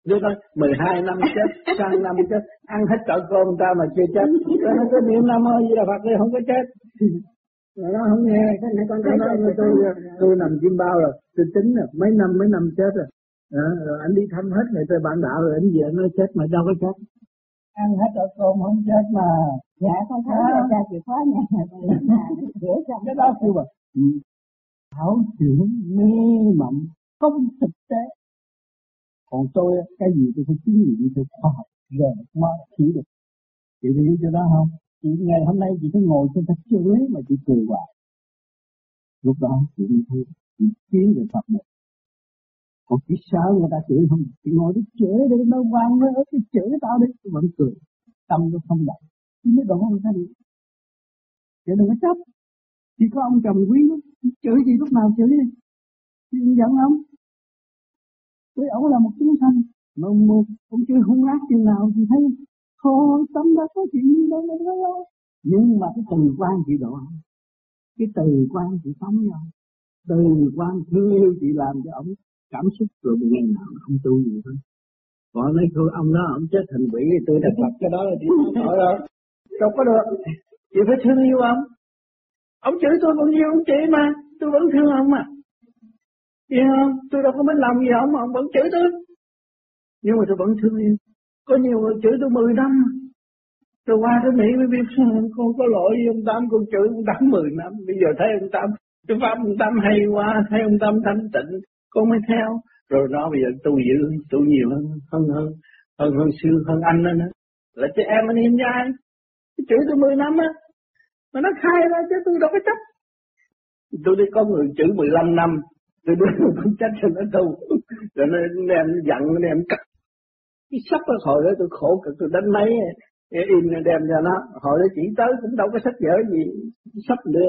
Đứa nói 12 năm chết, sang năm chết, ăn hết chợ cơm ta mà chưa chết. Nó có niệm Nam Mô Di Đà Phật đi không có chết. Nó không nghe, nó nói tôi nằm chim bao rồi, tôi tính rồi, mấy năm chết rồi. Rồi anh đi thăm hết người ta bạn đạo rồi anh về nó chết mà đâu có chết. Ăn hết chợ cơm không chết mà. Dạ con thấy ra chìa khóa nhà rửa xong cái đó kêu mà thảo chuyện mê mộng không thực tế. Còn tôi cái gì tôi phải chứng nghiệm tôi khoa học rồi mới hiểu được. Chị hiểu cho đó không? Chị ngày hôm nay chị phải ngồi trên thật chân lý mà chị cười hoài. Lúc đó chị đi thôi, chị tiến về Phật được. Còn chị sợ người ta chửi không? Chị ngồi đi chửi đi, nó quan với ớt cái chửi tao đi, tôi vẫn cười. Tâm nó không động. Chị mới đổ người ta đi. Chị đừng có chấp. Chỉ có ông chồng quý lắm, chửi gì lúc nào chửi đi. Chị giận ông. Với ông là một chúng sanh. Mà một ông chửi hung ác chừng nào chị thấy thôi tâm đã có chuyện gì đâu mà đâu. Nhưng mà cái từ quan chị độ, cái từ quan chị phóng nhau, từ quan thương yêu chị làm cho ông cảm xúc rồi một ngày nào không tu gì thôi. Còn nói thôi ông đó ông chết thành quỷ thì tôi đã Phật cái đó là chị nói tội rồi. Đâu có được. Chị phải thương yêu ông. Ông chửi tôi còn nhiều ông chị mà, tôi vẫn thương ông mà. Hiểu không? Tôi đâu có biết làm gì ông vẫn chửi tôi. Nhưng mà tôi vẫn thương yêu. Có nhiều người chửi tôi 10 năm. Tôi qua tới Mỹ mới biết con có lỗi với ông Tám, con chửi ông Tám 10 năm. Bây giờ thấy ông Tám, cái pháp ông Tám hay quá, thấy ông Tám thanh tịnh, con mới theo. Rồi nó bây giờ tu dữ, tu nhiều hơn xưa, hơn anh đó nữa. Là chứ em anh em với ai? Chửi tôi 10 năm á. Mà nó khai ra chứ tôi đâu có chấp. Tôi đi có người chửi 15 năm, tôi đưa tôi trách cho nó tu. Rồi nó đem giận, nó đem cắt. Cái sắp ở hồi đó tôi khổ cực, tôi đánh máy in đem cho nó. Hồi đó chỉ tới cũng đâu có sách vở gì, sắp đưa.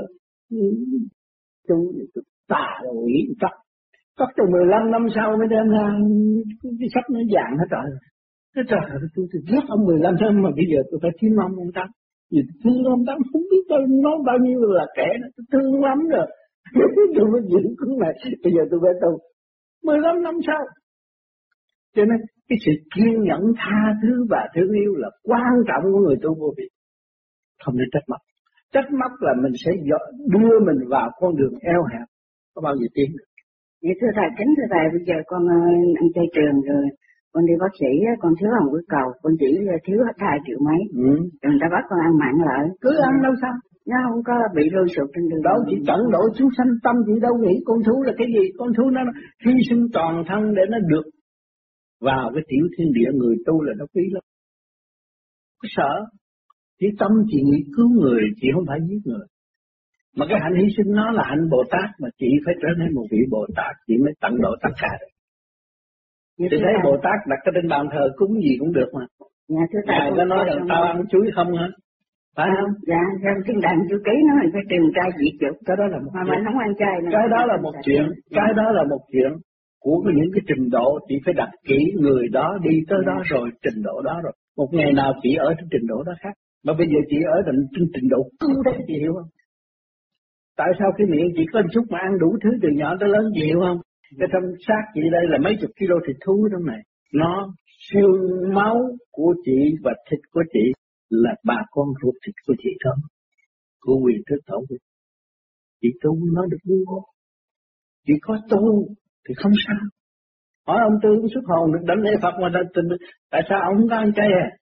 Tôi tà rồi nghĩ cắt cho 15 năm sau mới đem ra cái sách nó vàng hết trời. Cái trời tôi ghét ông 15 năm mà bây giờ tôi phải kiếm ông Tám. Vì thương ông Tám không biết tôi nói bao nhiêu là kẻ đó, tôi thương lắm rồi. Tôi mới giữ cuốn này, bây giờ tôi phải tu 15 năm sau. Cho nên cái sự kiên nhẫn tha thứ và thương yêu là quan trọng của người tu vô vi. Không nên trách móc. Trách móc là mình sẽ đưa mình vào con đường eo hẹp, có bao giờ tiến được. Vậy thưa thầy, kính thưa thầy, bây giờ con ăn chay trường rồi, con đi bác sĩ, con thiếu hồng cái cầu, con chỉ thiếu hết 2 triệu mấy, rồi người ta bắt con ăn mặn lại. Cứ ăn đâu sao? Nó không có bị lôi sụt trên đường. Đâu chỉ tận độ chúng sanh tâm chị đâu nghĩ con thú là cái gì? Con thú nó hy sinh toàn thân để nó được vào cái tiểu thiên địa, người tu là nó quý lắm. Có sợ. Chỉ tâm chị nghĩ cứu người, chị không phải giết người. Mà cái hạnh hy sinh nó là hạnh Bồ Tát, mà chị phải trở nên một vị Bồ Tát, chị mới tận độ tất cả được. Chị thấy Bồ Tát đặt cái trên bàn thờ cúng gì cũng được mà. Dạ thưa thầy. Ngài có nói rằng tao ăn chuối không hả? Phải không? Dạ, trong kinh đàn chú ký nó mình phải trừng trai diệt dục. Cái đó là một chuyện. Mà không ăn chay nữa. Cái đó là một chuyện. Cái đó là một chuyện của những cái trình độ. Chị phải đặt kỹ người đó đi tới đó rồi, trình độ đó rồi. Một ngày nào chị ở trên trình độ đó khác. Mà bây giờ chị ở trên trình độ cứu đấy, chị hiểu không? Tại sao cái miệng chị có một chút mà ăn đủ thứ từ nhỏ tới lớn, chị hiểu không? Cái trong xác chị đây là mấy chục kilo thịt thú trong này. Nó xương máu của chị và thịt của chị là bà con ruột thịt của chị thôi. Của quyền thức tổ của chị tu nói được vui không? Chị có tu thì không sao. Hỏi ông Tư cũng xuất hồn được đánh lễ Phật mà tại sao ông không có ăn chay à?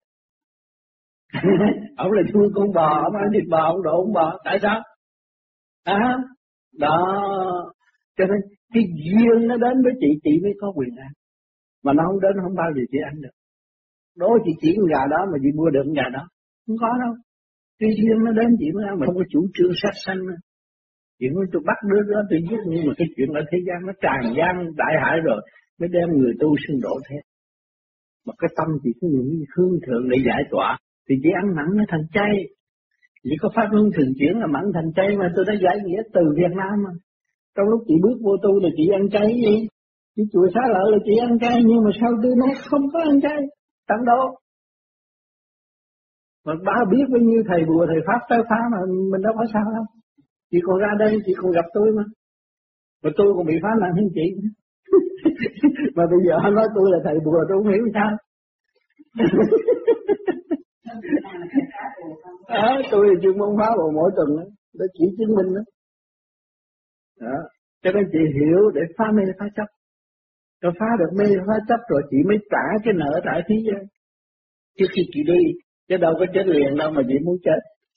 Ông là chui con bò, ông ăn thịt bò, ông độ con bò. Tại sao? Đó. Cho nên cái duyên nó đến với chị mới có quyền ăn. Mà nó không đến không bao giờ chị ăn được. Đố chị chỉ con gà đó mà chị mua được con gà đó. Không có đâu. Cái duyên nó đến chị mới ăn, mà không có chủ trương sát sanh nữa. Chị nói tôi bắt đứa đó tôi giết, nhưng mà cái chuyện ở thế gian nó tràn gian đại hại rồi mới đem người tu xưng độ thế. Mà cái tâm chị có những hương thượng để giải tỏa thì chị ăn mặn nó thành chay. Chỉ có pháp luân thường chuyển là mặn thành chay mà tôi đã giải nghĩa từ Việt Nam mà. Trong lúc chị bước vô tu là chị ăn chay gì? Chị chùa Xá Lợi là chị ăn chay, nhưng mà sau tôi nói không có ăn chay, tận độ. Mà bà biết bao nhiêu thầy bùa thầy pháp tới phá mà mình đâu có sao đâu. Chị còn ra đây chị còn gặp tôi mà tôi còn bị phá nặng hơn chị. Mà bây giờ nói tôi là thầy bùa tôi không hiểu sao. Tôi là chuyên môn phá bùa mỗi tuần đó, để chỉ chứng minh đó. Cho nên chị hiểu để phá mê phá chấp. Rồi phá được mê phá chấp rồi chị mới trả cái nợ tại thế gian. Trước khi chị đi, chứ đâu có chết liền đâu mà chị muốn chết.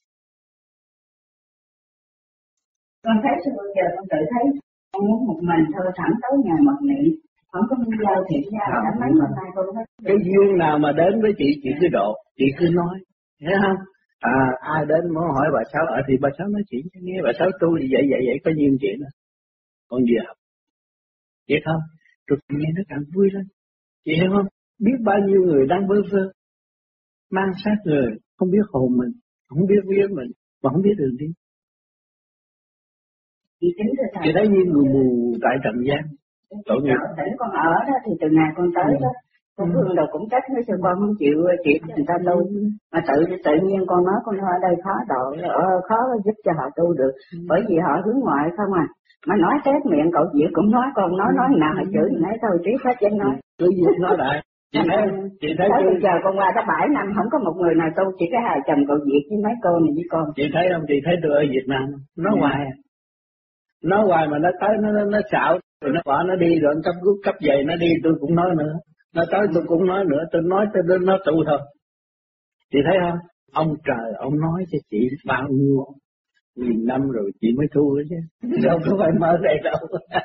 Con thấy sao bây giờ con tự thấy con muốn một mình thôi, thẳng tới nhà mật niệm, không có giao thiện giao đã mấy năm nay con thấy. Cái duyên nào mà đến với chị cứ độ, chị cứ nói, thấy không? Ai đến muốn hỏi bà Sáu ở thì bà Sáu nói chuyện cho nghe, bà Sáu tu thì vậy có duyên chuyện đó. Con gì học, vậy không? Rồi nghe nó càng vui lên, chị hiểu không? Biết bao nhiêu người đang vơ vơ, mang sát người, không biết hồn mình, không biết vía mình, mà không biết đường đi. Chị thấy như người mù tại trần gian. Tội nghiệp. Tỉnh con ở đó thì từ ngày con tới đó, con Phương đầu cũng trách nói sao con không chịu người ta tu, mà tự nhiên con nói con ở đây khó độ, khó giúp cho họ tu được, bởi vì họ hướng ngoại không à. Mà nói tét miệng cậu Diệu cũng nói con nói nào mà chửi nãy thôi trí hết trên nói. Cứ việc nói lại. Chị thấy bây giờ con qua đã 7 năm không có một người nào tu, chỉ có hai chồng cậu Diệu với mấy cô này với con. Chị thấy không? Chị thấy tôi ở Việt Nam nói hoài à. Nói hoài mà nó tới nó xạo, rồi nó bỏ nó đi rồi nó cấp giày nó đi tôi cũng nói nữa. Nó tới tôi cũng nói nữa, tôi nói tới nó tu thôi. Chị thấy không? Ông trời ông nói cho chị bao nhiêu nghìn năm rồi chị mới thu chứ. Đâu có phải mơ đây đâu.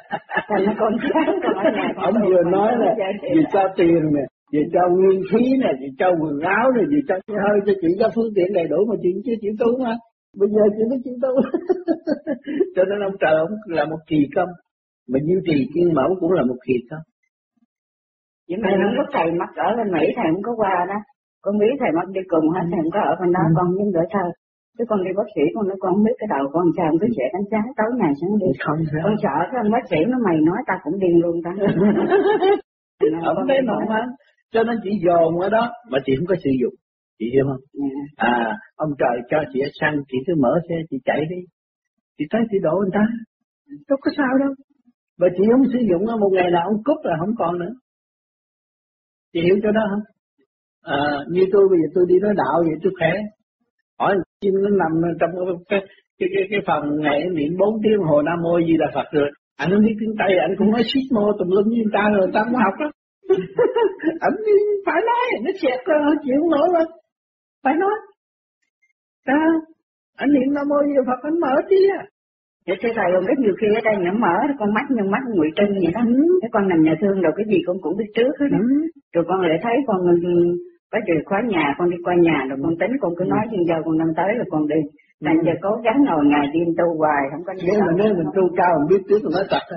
Ông vừa nói là vì cho tiền nè, vì cho nguyên khí nè, vì cho quần áo nè, vì cho xe hơi cho chị có phương tiện đầy đủ mà chị chưa chịu tu mà. Bây giờ chị mới chịu tu. Cho nên ông trời ông là một kỳ công, mà duy trì kiên mẫu cũng là một kỳ công. Nhưng mà những lúc thầy mắc ở bên Mỹ thầy không có qua đó, con biết thầy mắc đi cùng hết, thầy không có ở bên đó, con nhưng đỡ thơ. Chứ con đi bác sĩ con nói con không biết cái đầu con sao, cứ sẽ đánh giá tối ngày sáng đi. Con sợ cái ông bác sĩ nó mày nói ta cũng điên luôn ta. Ông đấy mà mà. Cho nên chị dồn ở đó mà chị không có sử dụng, chị hiểu không? Ông trời cho chị ở xăng, chị cứ mở xe chị chạy đi, chị thấy chị đổ người ta, đâu có sao đâu. Và chị không sử dụng một ngày nào ông cúp là không còn nữa. Chị hiểu cho đó không? Như tôi bây giờ tôi đi nói đạo vậy tôi khỏe. Hỏi chim nó nằm trong cái phòng ngày niệm 4 tiếng hồ Nam Mô gì là Phật rồi. Anh không biết tiếng Tây, anh cũng nói shit mô tùm lum như người ta rồi, người ta không học đó. Anh phải nói, nó xẹt ra chịu không nổi rồi. Phải nói. Sao? Anh niệm Nam Mô gì là Phật, anh mở tí à. Thế thầy không biết nhiều khi ở đây nó mở con mắt như mắt Ngụy Trinh vậy đó. Cái con nằm nhà thương rồi cái gì con cũng biết trước hết. Rồi con lại thấy con có chìa khóa nhà, con đi qua nhà rồi con tính con cứ nói chừng giờ con năm tới rồi con đi. Tại giờ cố gắng ngồi ngày đêm tu hoài không có. Nếu mình tu cao mình biết trước mình nói thật.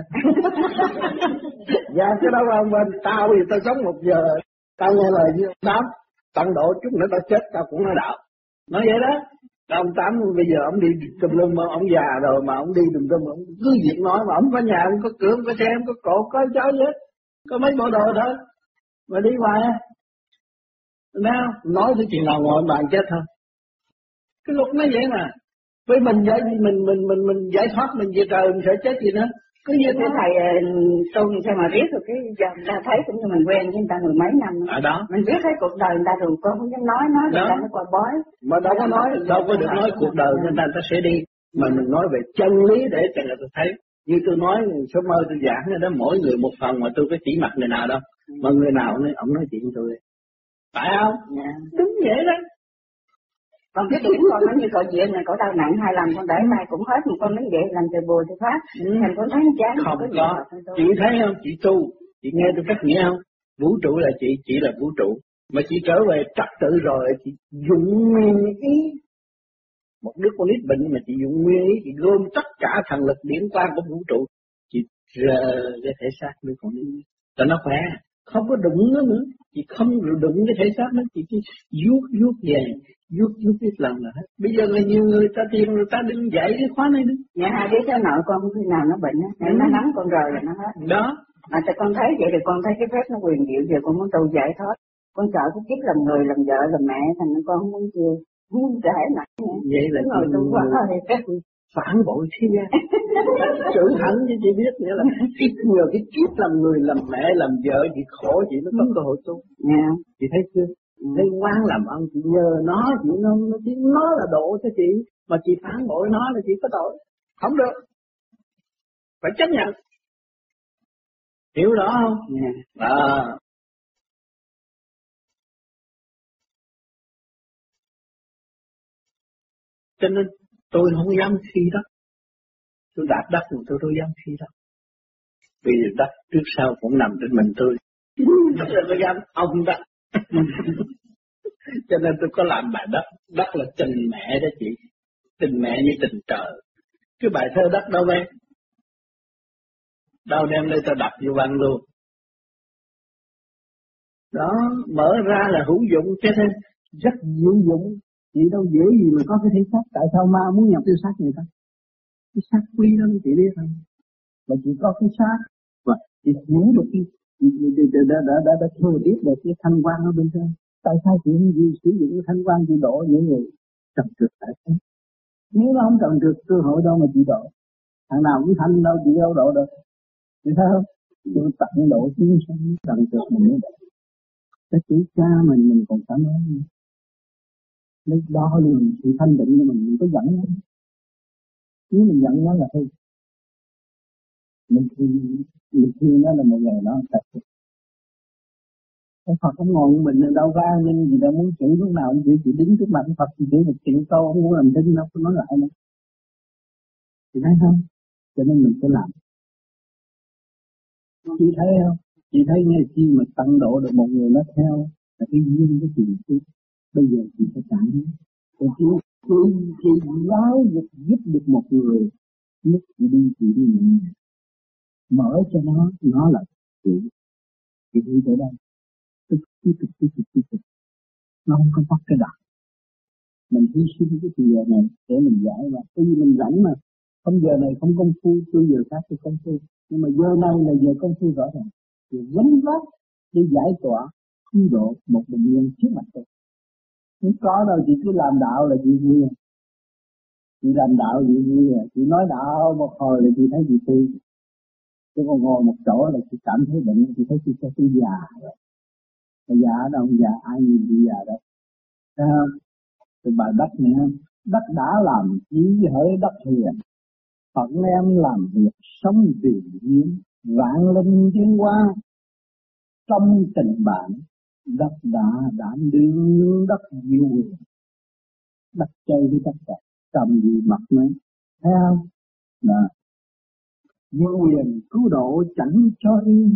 Dạ cái đó không bên tao thì tao sống 1 giờ, tao nghe lời như ông Tám, tận độ chút nữa tao chết tao cũng nói đạo. Nói vậy đó. Ông Tám bây giờ ông đi tùm lum mà ông già rồi mà ông đi tùm lum ông cứ việc nói mà ông có nhà, ông có cửa, ông có xe, ông có cột, có cháu gì hết, có mấy bộ đồ thôi mà đi ngoài á. Nói cái chuyện nào ngồi bàn chết thôi. Cái luật nó vậy mà. Với mình giải mình giải thoát mình về trời mình sẽ chết gì nữa. Cứ như thế thầy tu sao mà biết được cái giờ người ta thấy cũng như mình quen với người ta 10 mấy năm. Đó. Mình biết thấy cuộc đời người ta rồi con không dám nói người ta nó qua bói. Mà đâu có nói, đâu có được nói cuộc đời người ta sẽ đi. Mà mình nói về chân lý để cho người ta thấy. Như tôi nói số mơ tôi giảng đó, mỗi người một phần mà tôi có chỉ mặt người nào đâu. Mà người nào ông nói chuyện tôi. Phải không? Đúng vậy đó. Còn cái điểm con nó như cậu Diệu này, cậu đau nặng 2 lần con để tay cũng hết, một con đứng vậy làm trời bùa thì phát. Thành con thấy chán. Không có. Chị thấy không? Chị tu, chị nghe tôi cách nghĩa không? Vũ trụ là chị là vũ trụ. Mà chị trở về trật tự rồi, chị dùng nguyên ý. Một đứa con nít bệnh mà chị dùng nguyên ý, chị gom tất cả thần lực điển quang của vũ trụ. Chị rờ cái thể xác đứa con nít. Cho nó khỏe. Không có đụng nó nữa. Chị không đụng cái thể xác nó, chị chỉ vuốt về. Vuốt biết lần là hết. Bây giờ là nhiều người ta tiền người ta đừng dạy cái khóa này nữa. Nhà hai đứa cháu nội con khi nào nó bệnh á, nó nắm con rồi là nó hết. Đó. Mà con thấy vậy thì con thấy cái phép nó quyền diệu, giờ con muốn tu giải thoát. Con sợ cái kiếp làm người, làm vợ, làm mẹ, thành con không muốn chưa. Không muốn kể nặng. Vậy là ngồi tu quá thôi. phản bội thế gian. Sự hẳn chứ chị biết nghĩa là nhờ cái kiếp làm người, làm mẹ, làm vợ chị khổ, chị mới có cơ hội tu. Chị thấy chưa? Thấy ngoan làm ơn, chị nhờ nó, nó là độ cho chị, mà chị phản bội nó là chị có tội. Không được, phải chấp nhận. Hiểu rõ không? Cho nên tôi không dám thi đất. Tôi đạp đất mà tôi đâu dám thi đất. Vì đất trước sau cũng nằm trên mình tôi. Tôi dám ông đất. Cho nên tôi có làm bài đất. Đất là tình mẹ đó chị. Tình mẹ như tình trời. Cái bài thơ đất đâu vậy? Đâu đem đây tôi đập vô văn luôn. Đó, mở ra là hữu dụng chứ thế. Rất hữu dụng. Chị đâu dễ gì mà có cái thể xác. Tại sao ma muốn nhập cái xác người ta? Cái xác quý lắm chị biết không? Mà chị có cái xác và chị hiểu được cái đã thừa biết được cái thanh quan ở bên trên. Tại sao chị không sử dụng cái thanh quan chị đổ những người trần trượt tại thế? Nếu nó không trần trượt cơ hội đâu mà chị đổ. Thằng nào cũng thanh đâu chị đâu đổ được. Chị thấy không? Tôi tận độ chúng sanh trần trượt mình mới đổ. Cái chữ cha mình còn cảm ơn. Lúc đó luôn sự thanh định của mình có giận nó. Nếu mình giận nó là thôi. Mình thương nó là một ngày nó sạch. Ông Phật không ngồi mình đâu có an ninh gì đâu, muốn chửi lúc nào cũng chỉ đứng trước mặt Phật chỉ chửi một triệu câu, không muốn làm thinh đâu, nói lại nữa. Chị thấy không? Cho nên mình phải làm. Chị thấy không? Chị thấy nghe chi mà tăng độ được một người nó theo là cái duyên cái chuyện chứ. Bây giờ chị phải cảm thấy. Còn chị giáo dục giúp được một người, lúc chị đi nhẹ. Mở cho nó là chị đi tới đây. Tiếp tục. Nó không có bắt cái đạo. Mình hy sinh cái giờ này để mình giải ra. Bởi vì mình rảnh mà. Không giờ này không công phu, tôi giờ khác tôi công phu. Nhưng mà giờ này là giờ công phu rõ ràng. Thì gánh vác để giải tỏa cứu độ một bệnh nhân trước mặt tôi. Không có đâu, chị cứ làm đạo là chị vui. Chị làm đạo chị vui. Chị nói đạo một hồi là chị thấy chị tươi. Chứ còn ngồi một chỗ là chị cảm thấy bệnh, chị thấy tôi già rồi. Già đâu, già ai nhìn chị già đâu. Thấy không? Cái bài đất này, đất đã làm chỉ hỡi đất hiền. Phận em làm việc sống vì duyên, vạn linh tiến hóa. Trong tình bạn, đất đã đảm đương đất diệu quyền. Đất chơi với đất đẹp, cầm gì mặt mấy. Thấy không? Đó. Diệu quyền cứu độ chẳng cho yên.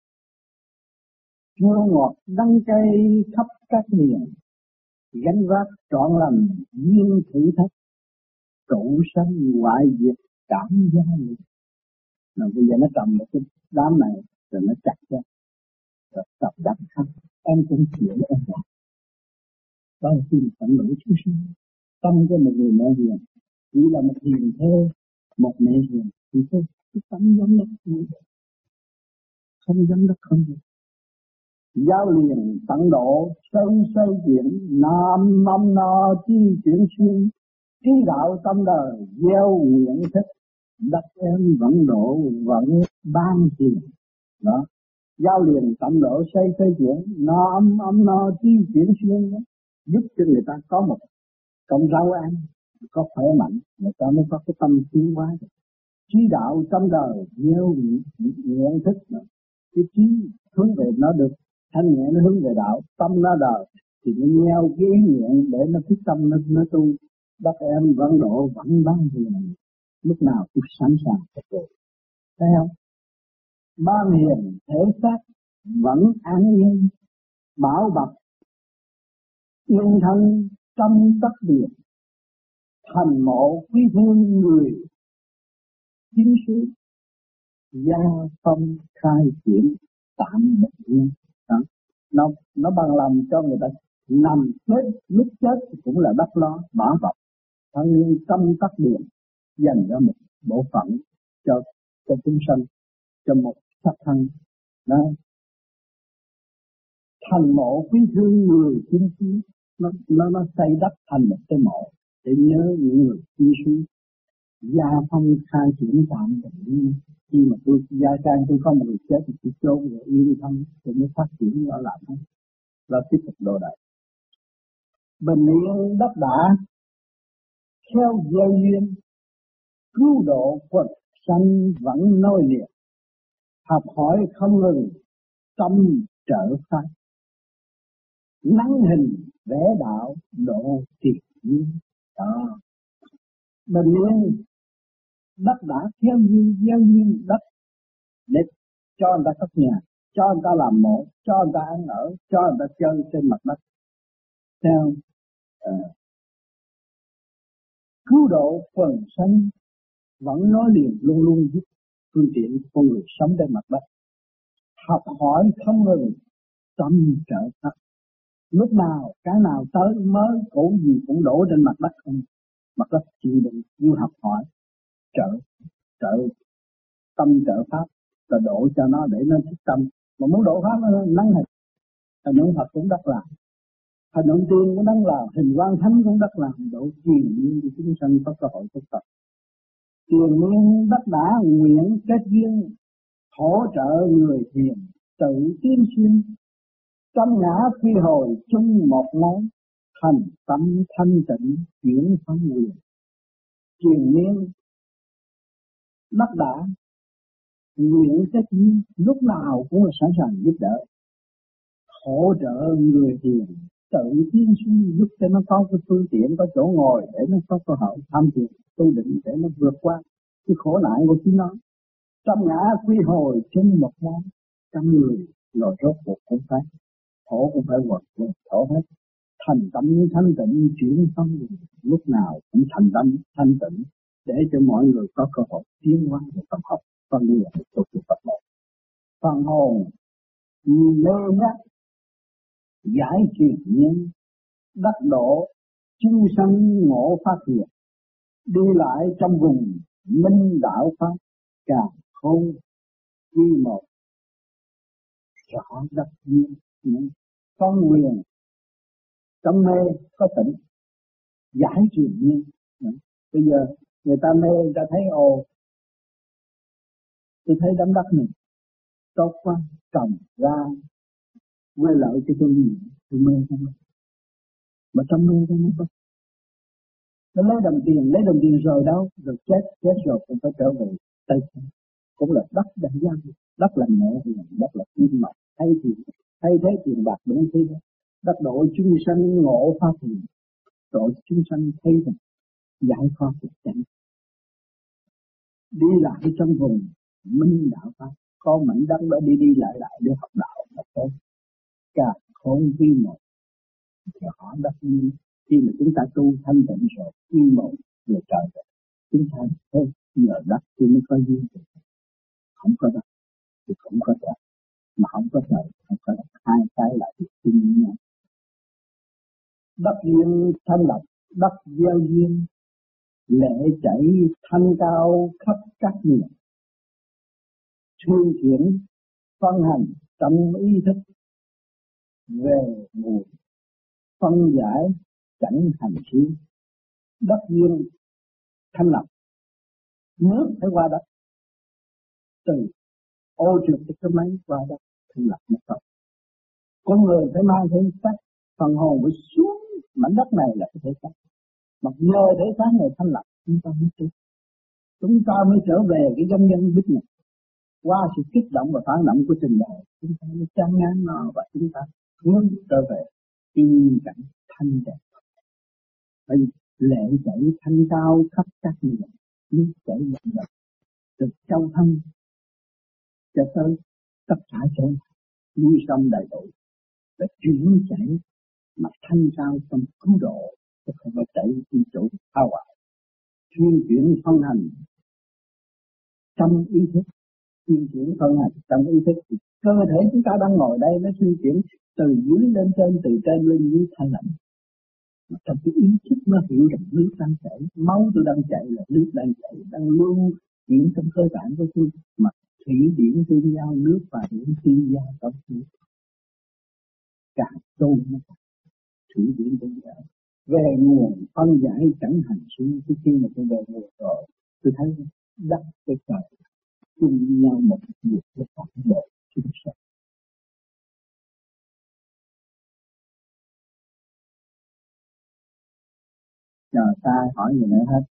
Chua ngọt đắng cay khắp các miền. Gánh vác trọn lành duyên thử thách. Trụ sanh ngoại diệt cảm giác. Rồi bây giờ nó trồng một cái đám này rồi nó chặt ra. Rồi tập đắp khắp. Em cũng chịu em làm. Đó là khi mình tận lỗi chúng sinh. Tâm của một người mẹ hiền. Chỉ là một hiền thê, một mẹ hiền. Thì thôi, cái tâm giống đất không giống đất không được. Giao liền tận độ, xây chuyển, nam mâm no chi chuyển xuyên. Trí đạo tâm đời, gieo nguyện thích. Đất em vẫn độ, vẫn ban tiền. Đó. Giao liền tận độ, xây chuyển, nam mâm no chi chuyển xuyên. Giúp cho người ta có một công rau ăn, có khỏe mạnh, người ta mới có cái tâm tiến hóa. Trí đạo tâm đời, gieo nguyện thích. Cái trí hướng về nó được thanh nhẹ, nó hướng về đạo, tâm nó đời thì nó gieo cái ý nguyện để nó thích tâm nó tu. Đất em vẫn độ vẫn ban hiền, lúc nào cũng sẵn sàng phục vụ. Thấy không? Ban hiền thể xác vẫn an yên, bảo bọc yên thân trong tất biệt. Thành mộ quý thương người chính xứ, gia phong khai triển tạm bình yên. Nó bằng lòng cho người ta nằm chết, lúc chết cũng là đất lo bảo bọc thân yên tâm tắc điện, dành ra một bộ phận cho chúng sanh, cho một sắc thân. Đó. Thành mộ quý thương người chính xứ, nó xây đắp thành một cái mộ để nhớ những người chính xứ. gia phong khai triển tạm định. Khi mà tôi gia trang tôi có một người chết thì tôi chôn rồi yêu đi không, tôi mới phát triển nó làm không, là tiếp tục đồ đại. Bình yên đất đã theo gieo duyên, cứu độ quật sanh vẫn nối liền, học hỏi không ngừng tâm trợ pháp, nắng hình vẽ đạo độ triệt nhiên. Đó, bình yên đất đã theo duyên, gieo duyên đất để cho người ta cất nhà, cho người ta làm mộ, cho người ta ăn ở, cho người ta chơi trên mặt đất. Theo cứu độ quần sanh vẫn nói liền, luôn luôn giúp phương tiện con người sống trên mặt đất. Học hỏi không ngừng tâm trợ pháp. Lúc nào cái nào tới mới cũ gì cũng đổ trên mặt đất không. Mặt đất chịu đựng, như học hỏi trợ tâm trợ pháp, rồi đổ cho nó để nó thích tâm. Mà muốn đổ pháp nó nắng hình. Hình ông Phật cũng đất làm, hình ông Tiên cũng đất làm, hình Quan Thánh cũng đất làm, độ truyền nhiên cho chúng sanh có cơ hội tu tập. Truyền nhiên đất đã nguyện kết duyên, hỗ trợ người thiền tự tiến xuyên, tâm ngã quy hồi chung một mối, thành tâm thanh tịnh chuyển phân quyền. Truyền nhiên đất đã nguyện kết duyên, lúc nào cũng là sẵn sàng giúp đỡ, hỗ trợ người thiền tự tiến xuyên, giúp cho nó có cái phương tiện, có chỗ ngồi để nó có cơ hội tham thiền tu định, để nó vượt qua cái khổ nạn của chính nó. Tâm ngã quy hồi chung một món, trăm người rồi rốt cuộc cũng phải khổ, cũng phải vượt khổ hết. Thành tâm thanh tịnh chuyển phân, lúc nào cũng thành tâm thanh tịnh để cho mọi người có cơ hội tiến hóa và tập học con người tu tập một. Phần hồn mê nhắc giải truyền nhiên, đắc độ chúng sanh ngộ phát hiện, đi lại trong vùng minh đạo pháp, càng khôn quy một rõ đắc duyên. Con quyền trong mê có tỉnh, giải truyền nhiên. Bây giờ người ta mê, người ta thấy ồ, tôi thấy đám đất này tốt quá, trồng ra quay lợi cho tôi gì, tôi mê không. Mà trong mê đó nó có, nó lấy đồng tiền rồi đâu, rồi chết rồi cũng phải trở về Tây Phương. Cũng là đất đại gian, đất là nhẹ hiền, đất là kim mộc, thay thế tiền bạc đúng thế đó. Đất độ chúng sanh ngộ pháp hiền, độ chúng sanh thấy rằng giải thoát được chẳng. Đi lại trong vùng minh đạo pháp, có mảnh đất đó đi lại để học đạo mà thôi. Cả khôn vi một, thì họ đắc nhiên. Khi mà chúng ta tu thanh tịnh rồi, quy một về trời rồi, chúng ta thấy nhờ đất thì mới có duyên. Không có đất thì không có trời, mà không có trời không có đất, hai cái lại được chung nhau. Đất duyên thanh lập, đất gieo duyên, lệ chảy thanh cao khắp các miền. Chuyên chuyển phân hành trong ý thức, về nguồn phân giải chẳng hành xuyên. Đất duyên thanh lập, nước phải qua đất, từ ô trượt cái máy qua đất thanh lập nó không. Con người phải mang thể xác, phần hồn phải xuống mảnh đất này là cái thể xác. Mà nhờ thể xác này thanh lập, chúng ta mới tu, chúng ta mới trở về cái dân nhân biết này. Qua sự kích động và phản động của trình độ, chúng ta mới chán ngán nó và chúng ta hướng trở về yên cảnh thanh đẹp. Bởi vì lệ chảy thanh cao khắp các miền, nước chảy dần dần từ châu thân cho tới tất cả chỗ núi sông đầy đủ, để chuyển chảy mà thanh cao trong cứu độ, chứ không phải chảy đi chỗ phá hoại. Chuyên chuyển phân hành trong ý thức, chuyên chuyển phân hành trong ý thức thì cơ thể chúng ta đang ngồi đây nó chuyên chuyển từ dưới lên trên, từ trên lên dưới thanh lạnh. Mà trong cái ý thức nó hiểu rằng nước đang chảy, máu tôi đang chạy là nước đang chảy, đang lưu chuyển trong cơ bản của tôi. Mà thủy điển tương giao, nước và điển tương giao trong nước. Cả tôn nó thủy điển tương giao. Về nguồn phân giải chẳng hành xuyên, khi mà tôi về nguồn rồi, tôi thấy đất cái trời chung với nhau một việc để phản bội chúng sanh. Giờ ta hỏi gì nữa hết?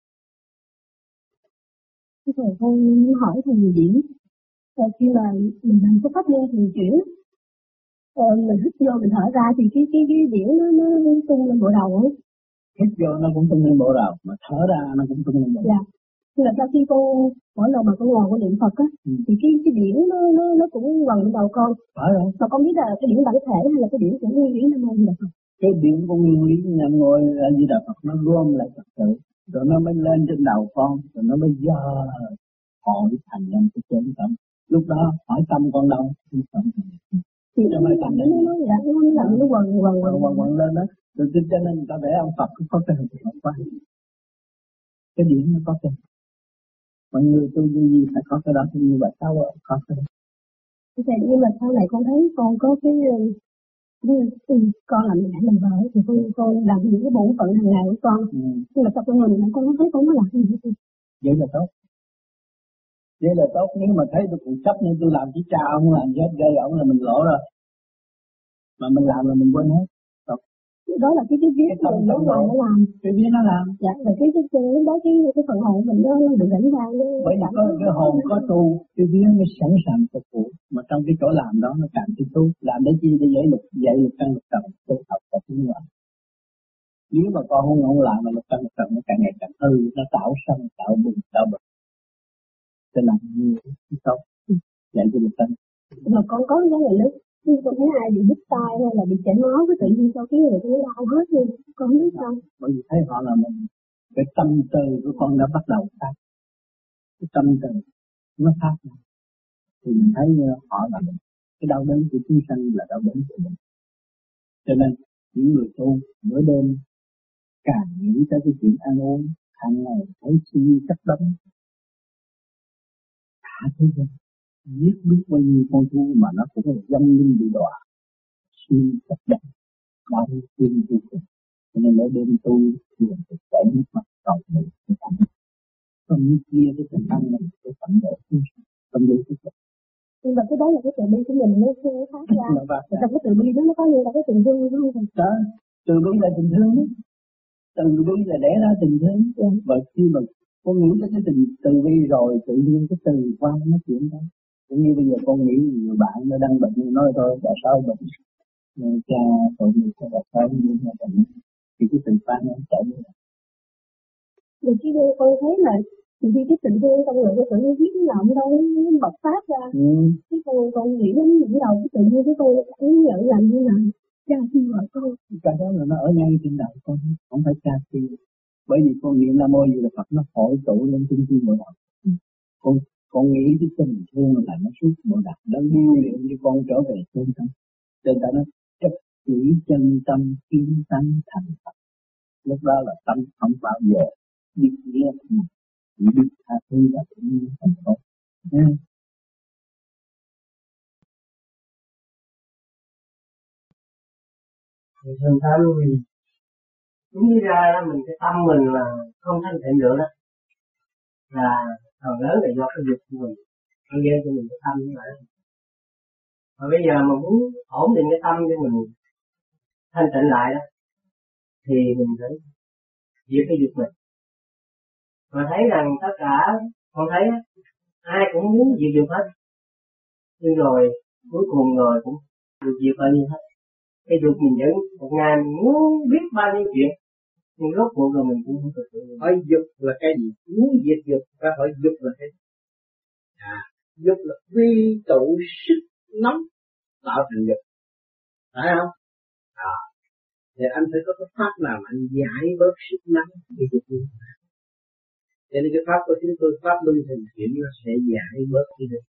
Thầy con hỏi thầy gì điểm. Khi mà mình làm cái pháp luân thường chuyển, mình hít vô mình thở ra thì cái điển nó tung lên bộ đầu ấy. Hít vô nó cũng tung lên bộ đầu, mà thở ra nó cũng tung lên bộ đầu. Dạ. Nhưng mà sau khi con mỗi lần mà con ngồi con niệm Phật á, thì cái điển nó cũng quằn lên đầu con. Phải rồi. Mà con biết là cái điển bản thể hay là cái điển của nguyên lý Nam Mô Di Đà Phật? Cái điển của nguyên lý Nam Mô Di Đà Phật nó gom lại Phật tử, rồi nó mới lên trên đầu con, rồi nó mới dơ hội thành lên cái chân tâm. Lúc đó hỏi tâm con đâu? Thì nó làm nó quằn lên đó. Rồi cho nên người ta vẽ ông Phật có cái hình Phật quá. Cái điển nó có cái. Mọi người tu gì phải có cái đó, thì như vậy sao có cái. Nhưng mà sau này con thấy con có cái con làm mẹ làm vợ thì con làm những cái bổn phận hàng ngày của con. Nhưng mà sau con mình con thấy con có làm gì hết. Vậy là tốt. Vậy là tốt, nếu mà thấy tôi cũng chấp nên tôi làm chỉ cha ông làm chết gây ổng là mình lỗ rồi. Mà mình làm là mình quên hết. Tốt. Đó là cái viết của mình nó ngoài nó làm. Cái viết nó làm. Dạ, rồi cái đó cái phần hồn mình nó được rảnh ra. Bởi vì có cái hồn có tu, cái viết nó sẵn sàng phục vụ. Mà trong cái chỗ làm đó nó càng tu. Làm để chi để dạy lục căn lục trần tu học và tu ngoại. Nếu mà con không làm mà lục căn lục trần nó càng ngày càng hư, nó tạo sân, tạo bùn, tạo bực. Cho làm nhiều cái tốt. Dạy cho lục căn. Mà con có cái này nữa. Khi con thấy ai bị đứt tay hay là bị chảy máu cái tự nhiên cho cái người nó đau hết luôn. Con không biết sao. Bởi vì thấy họ là mình. Cái tâm tư của con đã bắt đầu khác. Cái tâm tư nó khác. Thì mình thấy họ là mình. Cái đau đớn của chúng sanh là đau đớn của mình. Cho nên những người tu bữa đêm càng nghĩ tới cái chuyện ăn uống, hàng ngày thấy suy chất đóng. Cả thế gian giết biết bao nhiêu con thú mà nó cũng là dâm linh bị đọa, suy chất đóng, bao nhiêu chuyện tu. Cho nên ở đêm tu thì mình phải chảy nước mắt cầu nguyện cái cảnh. Còn như kia cái tình ăn mình cái phận độ tâm lý của mình. Nhưng mà cái đó là cái từ bi của mình nó khác ra. Trong cái từ bi đó nó có như là cái tình thương đúng không? Đó, từ bi là tình thương. Từ bi là đẻ ra tình thương. Và khi mà con nghĩ tới cái tình từ bi rồi tự nhiên cái từ quan nó chuyển đó. Cũng như bây giờ con nghĩ nhiều bạn nó đang bệnh nói thôi tại sao bệnh cha tội nghiệp cho bà sao như thế bệnh thì cái từ quan nó chạy như vậy. Rồi khi con thấy là thì cái tình thương trong người của tự nhiên biết nó làm đâu nó bộc phát ra. Cái con nghĩ đến những đầu cái tự nhiên cái con cũng nhận làm như là cha xin vợ con. Cái đó là nó ở ngay trên đầu con, không phải cha xin. Bởi vì con niệm Nam Mô Di Đà Phật nó hội tụ lên trung tâm bộ đạo. Con nghĩ cái tình thương là nó suốt bộ đạo, nó điêu luyện cho con trở về chân tâm. Cho nên nó chấp chỉ chân tâm kiến tánh thành Phật. Lúc đó là tâm không bao giờ biết nghe chỉ biết tha thứ và tự nhiên thành tốt. Thường ta đúng ra mình cái tâm mình là không thanh tịnh được đó, là phần lớn là do cái dục của mình, nó gây cho mình cái tâm như vậy. Và bây giờ mà muốn ổn định cái tâm cho mình thanh tịnh lại đó, thì mình phải diệt cái dục mình. Và thấy rằng tất cả, con thấy ai cũng muốn diệt dục hết, nhưng rồi cuối cùng rồi cũng được diệt bao nhiêu hết. Cái dục mình vẫn một ngày mình muốn biết bao nhiêu chuyện, nhưng rốt cuộc rồi mình cũng không thực sự. Hỏi dục là cái gì? Muốn diệt dục, ta hỏi dục là cái gì? Dục là quy tụ sức nóng tạo thành dục, phải không? Thì anh phải có cái pháp nào anh giải bớt sức nóng cái dục này. Cho nên cái pháp của chúng tôi, pháp luân thường chuyển nó sẽ giải bớt cái dục.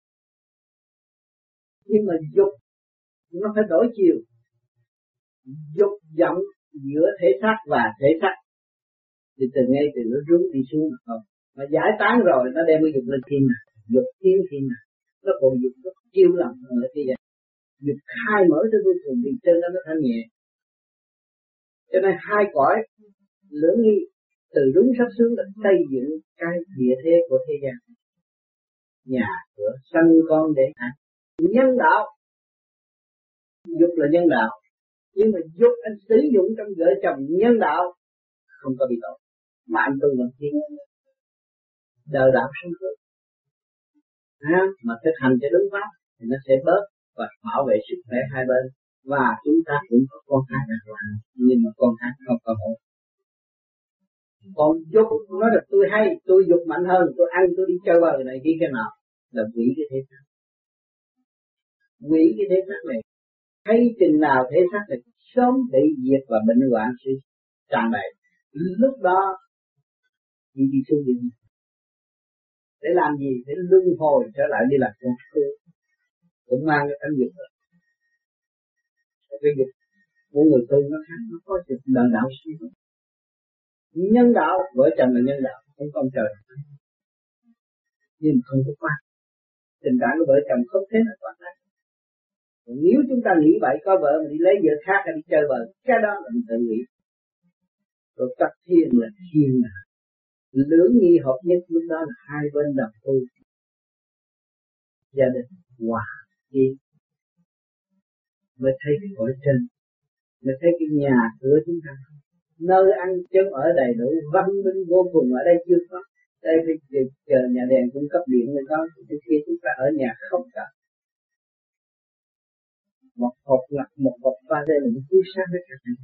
Nhưng mà dục nó phải đổi chiều. Dục vọng giữa thể xác và thể xác thì từ ngay từ nó rút đi xuống mà không. Mà giải tán rồi nó đem cái dục lên thiên nào, dục tiến thiên nào. Nó còn dục nó kêu làm ở thế gian. Dục khai mở cho vô cùng thì trên đó nó thanh nhẹ. Cho nên hai cõi lưỡng nghi, Từ đúng sắp xuống là xây dựng cái địa thế của thế gian. Nhà cửa sanh con để ăn. Nhân đạo. Dục là nhân đạo. Nhưng mà dục anh sử dụng trong vợ chồng nhân đạo không có bị tội. Mà anh tu bằng thiên. Đời đạo sanh khởi. Mà thực hành cho đúng pháp thì nó sẽ bớt và bảo vệ sức khỏe hai bên. Và chúng ta cũng có con cái đàng hoàng, nhưng mà con cái không có ổn. Còn dục nói là tôi hay, tôi dục mạnh hơn, tôi ăn, tôi đi chơi bời này kia cái nào là quỷ cái thế xác. Quỷ cái thế xác này, hay chừng nào thế xác này sớm bị diệt và bệnh hoạn sẽ tràn đầy. Lúc đó chỉ đi xuống địa ngục. Để làm gì? Để luân hồi trở lại đi làm con người. Cũng mang cái tánh dục rồi. Cái dục của người tu nó khác, nó có sự đời đạo suy. Nhân đạo, vợ chồng là nhân đạo, không con trời. Nhưng không có quan. Tình cảm của vợ chồng không thế là quan trọng. Nếu chúng ta nghĩ vậy, có vợ mà đi lấy vợ khác hay đi chơi bời, cái đó là mình tự nghĩ. Rồi tập thiên là thiên là lưỡng nghi hợp nhất, lúc đó là hai bên đồng tu. Gia đình hòa yên. Mới thấy cái cõi trên, mới thấy cái nhà cửa chúng ta, nơi ăn chân ở đầy đủ, văn minh vô cùng. Ở đây chưa có, đây phải chờ nhà đèn cung cấp điện mới có. Trước kia chúng ta ở nhà không cả. Một hộp ngặt, một hộp pha lê là một chiếu sáng với cả này.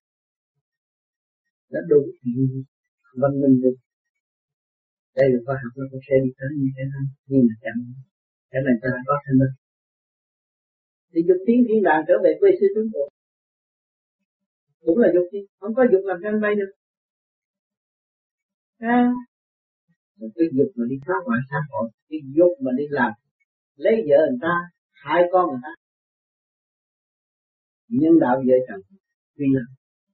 Đã đủ văn minh được. Đây là khoa học nó cũng sẽ đi tới như thế nào, nhưng mà chậm. Cái này ta đã có thanh minh. Thì dục tiến thiên đàng trở về quê sư chúng tôi. Cũng là dục tiến, không có dục làm sao bay được. Cái dục mà đi phá hoại xã hội, cái dục mà đi làm lấy vợ người ta, hai con người ta. Nhân đạo vợ chồng tuy là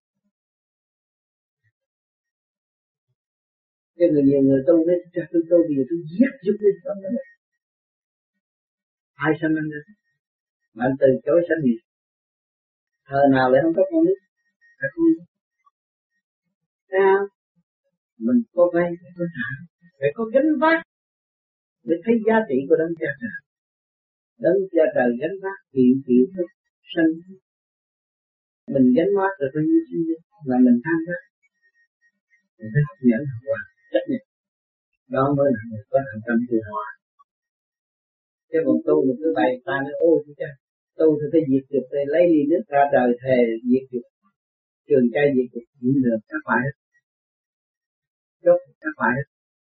cái nhiều người tu đấy, tôi bây giờ tôi giết dục đi đó. Ai sanh anh ra? Mà anh từ chối sanh gì? Thời nào lại không có con nít? Phải không? Sao? Mình có vay, phải có trả, phải có gánh vác để thấy giá trị của đấng cha trời. Đấng cha trời gánh vác kiện thức sanh. Mình gánh vác được bao nhiêu sinh linh là mình tham gia. Mình phải học nhẫn học hòa, trách nhiệm. Đó mới là người có thành tâm từ hòa. Cái còn tu mình cứ bày ta nói ôi chú cha, tu thì phải diệt dục, thì lấy ly nước ra trời thề diệt dục, trường trai diệt dục, những được các phải hết, chốt các phải hết,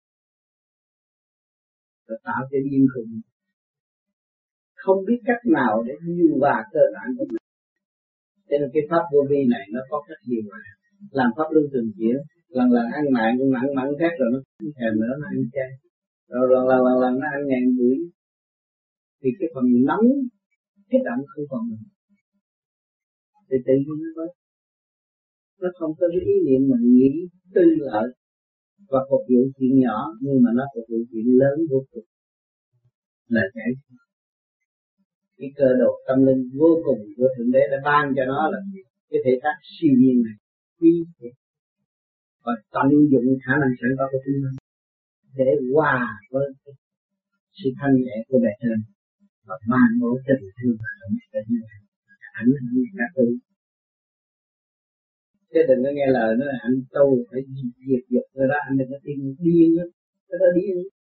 rồi tạo cho điên khùng, không biết cách nào để điều hòa cơ bản của mình. Cho nên cái pháp vô vi này nó có cách điều hòa, làm pháp luân thường chuyển, lần ăn mạng cũng mặn khác rồi nó không thèm nữa, nó ăn chay, rồi lần nó ăn ngàn bưởi. Thì cái phần nóng kích động không còn nữa, thì tự nhiên nó bớt. Nó không có cái ý niệm mình nghĩ tư lợi và phục vụ chuyện nhỏ, nhưng mà nó phục vụ chuyện lớn vô cùng là cái cơ độ tâm linh vô cùng của Thượng Đế đã ban cho nó là cái thể xác siêu nhiên này quý và tận dụng khả năng sẵn có của chúng nó để hòa với sự thanh nhẹ của bề trên và mang mẫu tình thương và động tự nhiên ảnh hưởng các thứ. Chứ đừng có nghe lời nói là anh tu phải diệt dục rồi đó, anh đừng có tin điên nữa, cái đó điên.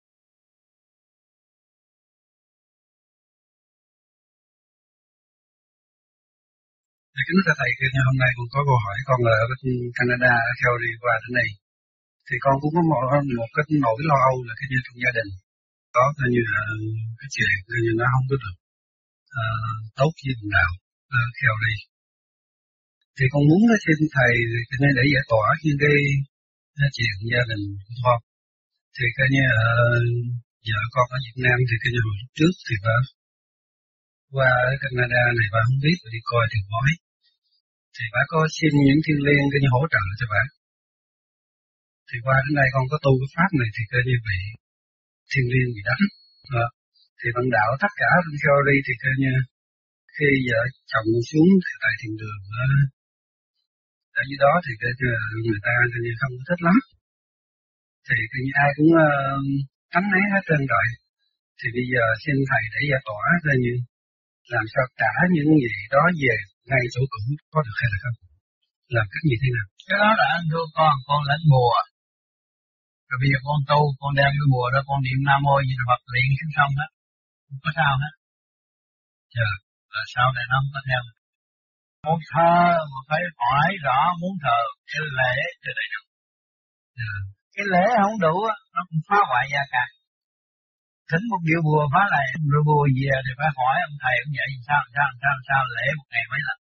Kính thưa thầy, hôm nay con có câu hỏi, con ở bên Canada theo đi qua đến đây, thì con cũng có một cái nỗi lo âu là cái như trong gia đình có coi như là cái chuyện coi như nó không có được tốt với đồng đạo theo đi. Thì con muốn nói thêm thầy để giải tỏa những cái chuyện gia đình của con. Thì coi như vợ con ở Việt Nam thì coi như hồi trước thì bà qua ở Canada này bà không biết, bà đi coi thì nói. Thì bà có xin những thiên liêng coi như hỗ trợ cho bà. Thì qua đến đây con có tu cái pháp này thì coi như bị thiên liêng bị đánh. Thì bằng đạo tất cả trong theory thì coi như khi vợ chồng xuống thì tại thiền đường ở dưới đó thì coi như người ta coi như không thích lắm. thì ai cũng tránh né hết trơn rồi. Thì bây giờ xin thầy để giải tỏa coi như làm sao trả những gì đó về ngay chỗ cũ có được hay là không? Làm cách như thế nào? Cái đó là anh thưa con lãnh bùa. Rồi bây giờ con tu, con đem cái bùa đó, con niệm Nam Mô Di Đà Phật liền xuống xong đó, không có sao hết. Giờ sau này nó không có theo. Muốn thờ mà phải hỏi rõ, muốn thờ cái lễ cho đầy đủ. Cái lễ không đủ nó cũng phá hoại gia can. Thỉnh một điệu bùa phá lại, rồi bùa về thì phải hỏi ông thầy ông dạy sao lễ một ngày mấy lần.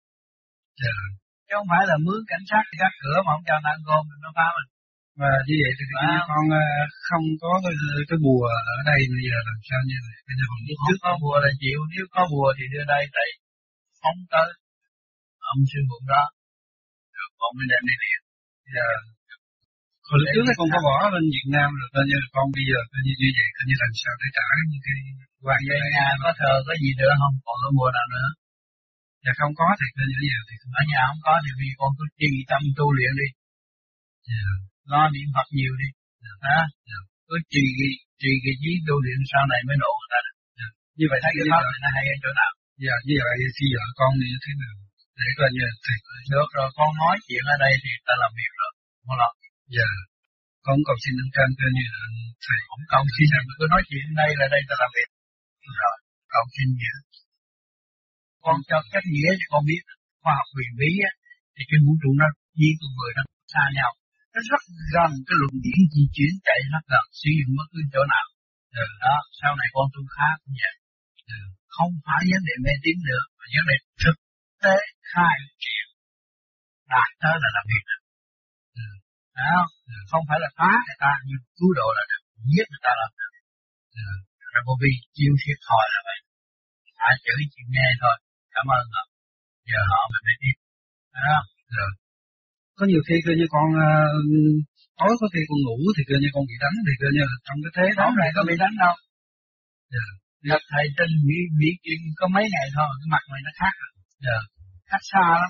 Chứ không phải là mướn cảnh sát thì cắt cửa mà không cho ăn cơm nó phá mình. Và như vậy thì con không có cái bùa ở đây bây giờ làm sao như vậy? Bây giờ còn nếu không có bùa là chịu, nếu có bùa thì đưa đây tại phóng tới ông sư phụ đó, rồi con mới đem đi liền. Hồi trước con có bỏ bên Việt Nam rồi, coi như con bây giờ coi như vậy, coi như làm sao để trả những cái quan vậy nhà có thờ có gì nữa không? Còn có bùa nào nữa? Dạ không có thì coi như vậy thì không. Ở nhà không có thì vì con cứ trì tâm tu luyện đi. Lo niệm Phật nhiều đi. Cứ trì cái chí tu luyện sau này mới độ người ta được. Như vậy thấy cái pháp này nó hay ở chỗ nào? Dạ như vậy khi vợ con như thế nào? Để coi như thì được rồi, con nói chuyện ở đây thì ta làm việc rồi. Không lo. Dạ. Con cầu xin ông Trân coi như thầy. Không cầu xin là cứ nói chuyện đây là đây ta làm việc. Rồi, cầu xin nghĩa. Con cho cách nghĩa cho con biết khoa học huyền bí á, thì cái vũ trụ nó với con người nó xa nhau. Nó rất gần cái luồng điển di chuyển chạy rất gần, sử dụng bất cứ chỗ nào. Đó, sau này con tu khá cũng vậy. Không phải vấn đề mê tín nữa, mà vấn đề thực tế khai triển đạt tới là làm việc được. Không phải là phá người ta, nhưng cứu độ là được, giết người ta là được. Rồi vô vi chiêu thiệt thòi là vậy. Phải chửi chịu nghe thôi, cảm ơn họ. Giờ họ mình mới biết. Có nhiều khi coi như con tối có khi con ngủ thì coi như con bị đánh thì coi như trong cái thế đó này có bị đánh đâu. Gặp thầy Trinh bị chuyện có mấy ngày thôi, cái mặt mày nó khác rồi. Khác xa lắm.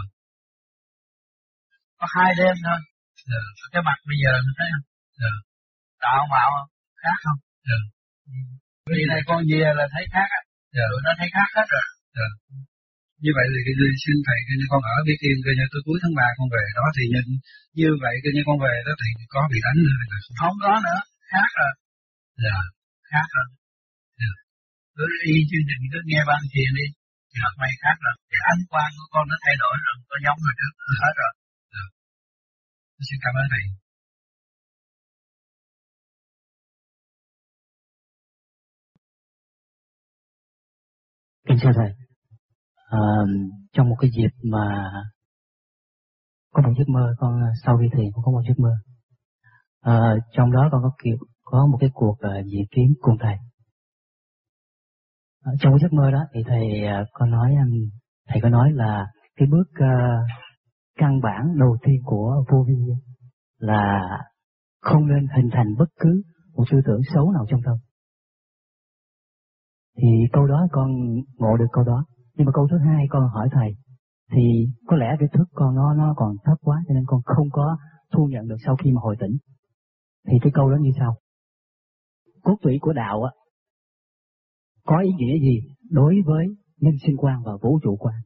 Có 2 đêm thôi. Cái mặt bây giờ mình thấy không? Tạo mạo khác không? Vì này con về là thấy khác á. Tụi nó thấy khác hết rồi. Như vậy thì xin thầy coi như con ở Vĩ Kim coi như tới cuối tháng 3 con về đó thì như vậy coi như con về đó thì có bị đánh nữa hay không? Không có nữa, khác rồi. Khác rồi. Cứ y chương trình cứ nghe ban thiền đi, thì học may khác rồi. Cái ánh quang của con nó thay đổi rồi, có giống người trước hết rồi. Xin cảm ơn thầy. Kính chào thầy. Trong một cái dịp mà có một giấc mơ, con sau khi thiền cũng có một giấc mơ. Trong đó con có một cái cuộc dự kiến cùng thầy. Trong cái giấc mơ đó thì thầy có nói là cái bước căn bản đầu tiên của vô vi là không nên hình thành bất cứ một tư tưởng xấu nào trong tâm. Thì câu đó con ngộ được câu đó. Nhưng mà câu thứ hai con hỏi thầy, thì có lẽ cái thức con nó còn thấp quá cho nên con không có thu nhận được sau khi mà hồi tỉnh. Thì cái câu đó như sau: cốt tủy của đạo có ý nghĩa gì đối với nhân sinh quan và vũ trụ quan?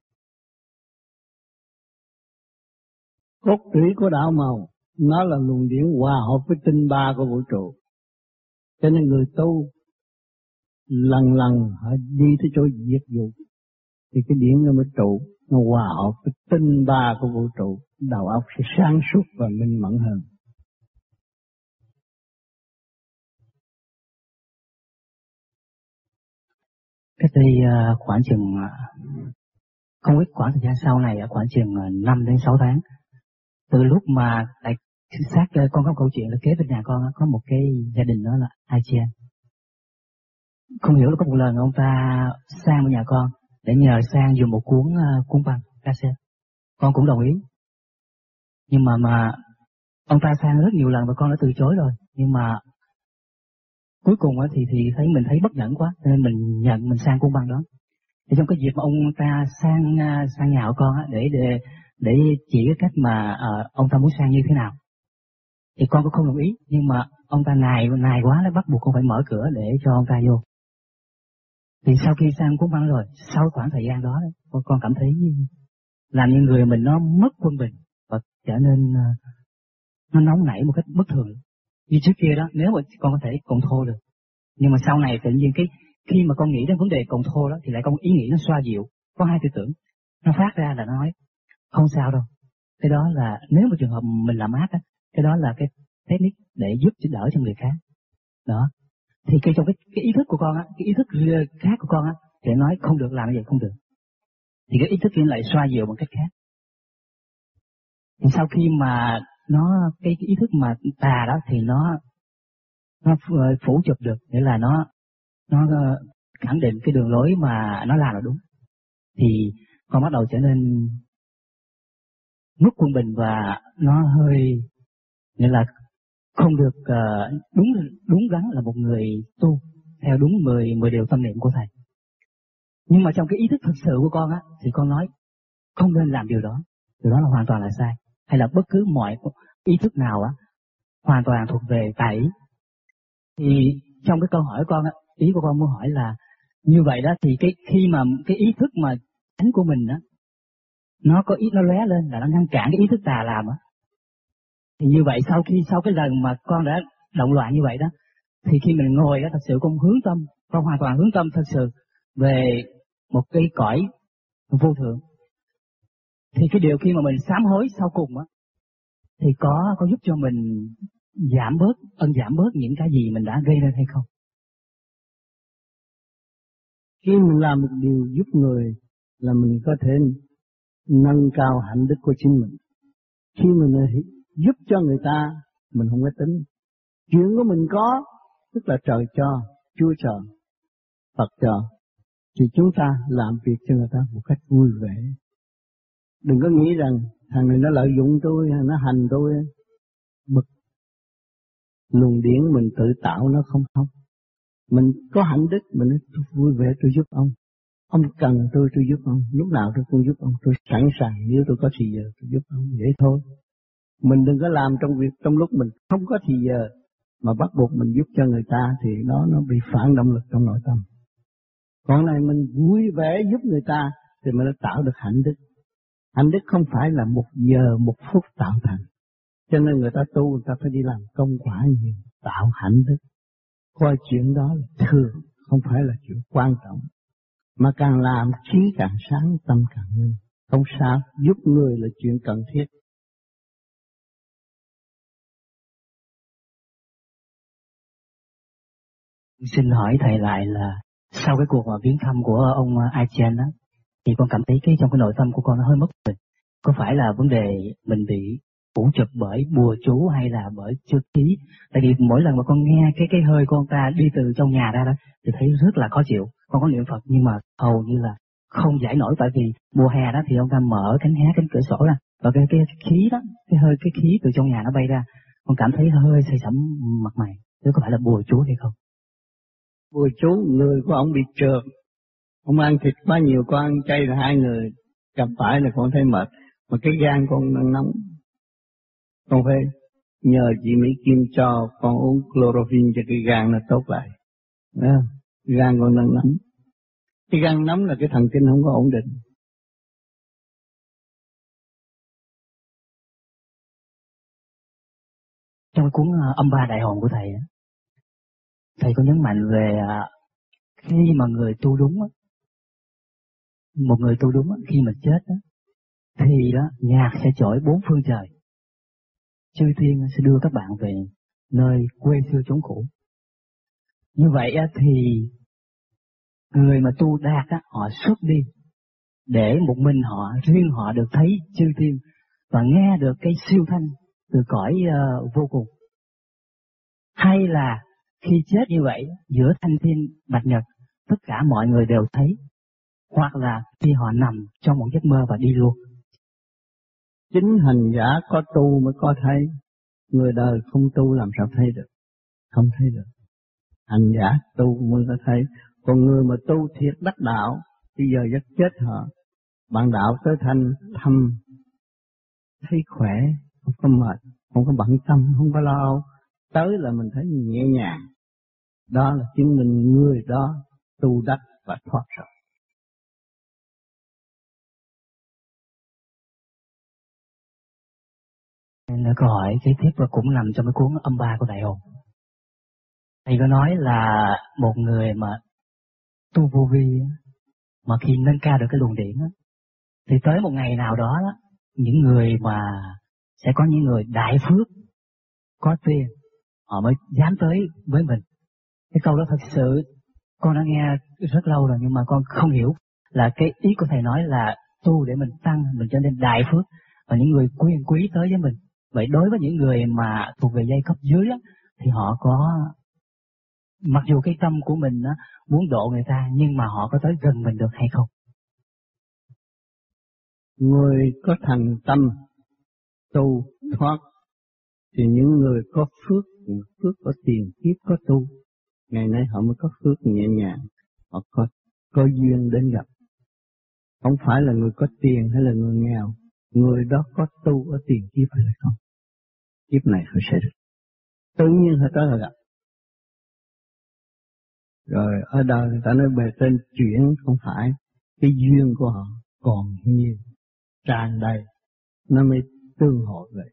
Cốt tủy của đạo màu nó là luồng điển hòa hợp với tinh ba của vũ trụ. Cho nên người tu lần họ đi tới chỗ diệt dục thì cái điển nó mới trụ, nó hòa hợp với tinh ba của vũ trụ, đầu óc sẽ sáng suốt và minh mẫn hơn. Cách đây khoảng chừng không biết khoảng thời gian sau này, khoảng chừng 5 đến 6 tháng, từ lúc mà tại xác con có câu chuyện là kế bên nhà con có một cái gia đình đó là 2 chị em. Không hiểu là có một lần ông ta sang bên nhà con để nhờ sang dùng một cuốn băng cassette. Con cũng đồng ý. Nhưng mà ông ta sang rất nhiều lần và con đã từ chối rồi. Nhưng mà cuối cùng thì thấy mình thấy bất nhẫn quá nên mình sang cuốn băng đó. Thì trong cái dịp mà ông ta sang nhà của con để chỉ cái cách mà ông ta muốn sang như thế nào, Thì con cũng không đồng ý, nhưng mà ông ta nài quá, nó bắt buộc con phải mở cửa để cho ông ta vô. Thì sau khi sang cúng băng rồi, sau khoảng thời gian đó, con cảm thấy làm như người mình nó mất quân bình và trở nên nó nóng nảy một cách bất thường. Như trước kia đó, nếu mà con có thể control được, nhưng mà sau này tự nhiên khi mà con nghĩ đến vấn đề control đó, thì lại có một ý nghĩ nó xoa dịu, có hai tư tưởng nó phát ra là nó nói không sao đâu, cái đó là nếu mà trường hợp mình làm ác á, cái đó là cái technique để giúp đỡ cho người khác đó. Thì trong cái ý thức của con á, cái ý thức khác của con á, thì nói không được, làm như vậy không được, thì cái ý thức kia lại xoa dịu bằng cách khác. Thì sau khi mà nó cái ý thức mà tà đó thì nó phủ chụp được, nghĩa là nó khẳng định cái đường lối mà nó làm là đúng, thì con bắt đầu trở nên mất quân bình và nó hơi, nghĩa là không được đúng đắn là một người tu theo đúng 10 điều tâm niệm của thầy. Nhưng mà trong cái ý thức thực sự của con á, thì con nói không nên làm điều đó là hoàn toàn là sai, hay là bất cứ mọi ý thức nào á hoàn toàn thuộc về tà ý. Thì trong cái câu hỏi của con á, ý của con muốn hỏi là như vậy đó, thì khi mà cái ý thức mà thánh của mình á, nó có ý nó lóe lên là nó ngăn cản cái ý thức tà làm á, thì như vậy sau cái lần mà con đã động loạn như vậy đó, thì khi mình ngồi đó thật sự con hướng tâm, con hoàn toàn hướng tâm thật sự về một cái cõi vô thượng, thì cái điều khi mà mình sám hối sau cùng á, thì có giúp cho mình giảm bớt những cái gì mình đã gây ra hay không? Khi mình làm một điều giúp người là mình có thể nâng cao hạnh đức của chính mình. Khi mình giúp cho người ta, mình không có tính. Chuyện của mình có, tức là trời cho, Chúa cho, Phật cho, thì chúng ta làm việc cho người ta một cách vui vẻ. Đừng có nghĩ rằng thằng này nó lợi dụng tôi, nó hành tôi, bực. Luồng điển mình tự tạo nó không. Mình có hạnh đức, mình nói tôi vui vẻ tôi giúp ông cần tôi giúp ông, lúc nào tôi cũng giúp ông, tôi sẵn sàng, nếu tôi có thì giờ tôi giúp ông, vậy thôi. Mình đừng có làm trong lúc mình không có thì giờ mà bắt buộc mình giúp cho người ta, thì nó bị phản động lực trong nội tâm. Còn này mình vui vẻ giúp người ta thì mình đã tạo được hạnh đức. Hạnh đức không phải là 1 giờ 1 phút tạo thành, cho nên người ta tu, người ta phải đi làm công quả nhiều, tạo hạnh đức. Coi chuyện đó là thường, không phải là chuyện quan trọng. Mà càng làm trí càng sáng, tâm càng minh. Không sao, giúp người là chuyện cần thiết. Xin hỏi thầy lại là sau cái cuộc viếng thăm của ông Ajahn đó, thì con cảm thấy trong cái nội tâm của con nó hơi mất bình. Có phải là vấn đề mình bị phủ chụp bởi bùa chú hay là bởi chư khí? Tại vì mỗi lần mà con nghe cái hơi của ông ta đi từ trong nhà ra đó, thì thấy rất là khó chịu. Con có niệm Phật nhưng mà hầu như là không giải nổi, tại vì mùa hè đó thì ông ta mở cánh cửa sổ ra, và cái khí đó, cái khí từ trong nhà nó bay ra, con cảm thấy hơi say sẩm mặt mày. Thế có phải là bùa chú hay không? Bùa chú, người của ông bị trượt, ông ăn thịt quá nhiều, con ăn chay là 2 người gặp phải là con thấy mệt, mà cái gan con đang nóng, con phải nhờ chị Mỹ Kim cho con uống chlorophene cho cái gan nó tốt lại. Gan con đang nóng, cái gan nóng là cái thần kinh không có ổn định. Trong cuốn Âm Ba Đại Hồn của thầy có nhấn mạnh về khi mà người tu đúng, một người tu đúng khi mà chết thì đó nhạc sẽ trỗi 4 phương trời, chư thiên sẽ đưa các bạn về nơi quê xưa chốn cũ. Như vậy thì người mà tu đạt họ xuất đi để một mình họ, riêng họ được thấy chư thiên và nghe được cái siêu thanh từ cõi vô cùng. Hay là khi chết như vậy, giữa thanh thiên bạch nhật, tất cả mọi người đều thấy, hoặc là khi họ nằm trong một giấc mơ và đi luôn. Chính hành giả có tu mới có thấy, người đời không tu làm sao thấy được, không thấy được. Hành giả tu mới có thấy, còn người mà tu thiệt đắc đạo, bây giờ giấc chết họ, bạn đạo tới thanh thăm, thấy khỏe, không có mệt, không có bận tâm, không có lo. Tới là mình thấy nhẹ nhàng. Đó là chứng minh người đó tu đắc và thoát rồi. Nên câu hỏi kế tiếp và cũng nằm trong cái cuốn âm ba của Đại Hồn. Thầy có nói là một người mà tu vô vi mà khi nâng cao được cái luồng điển thì tới một ngày nào đó những người mà sẽ có những người đại phước có tiền họ mới dám tới với mình. Cái câu đó thật sự con đã nghe rất lâu rồi nhưng mà con không hiểu là cái ý của thầy nói là tu để mình tăng, mình trở nên đại phước và những người quyền quý tới với mình. Vậy đối với những người mà thuộc về giai cấp dưới thì họ có, mặc dù cái tâm của mình muốn độ người ta nhưng mà họ có tới gần mình được hay không? Người có thành tâm tu thoát thì những người có phước có tiền kiếp có tu, ngày nay họ mới có phước nhẹ nhàng, họ có duyên đến gặp. Không phải là người có tiền hay là người nghèo, người đó có tu ở tiền kiếp hay là không. Kiếp này họ sẽ được, tự nhiên họ tới họ gặp. Rồi ở đời người ta nói bề trên chuyển, không phải, cái duyên của họ còn nhiều, tràn đầy, nó mới tương hội vậy.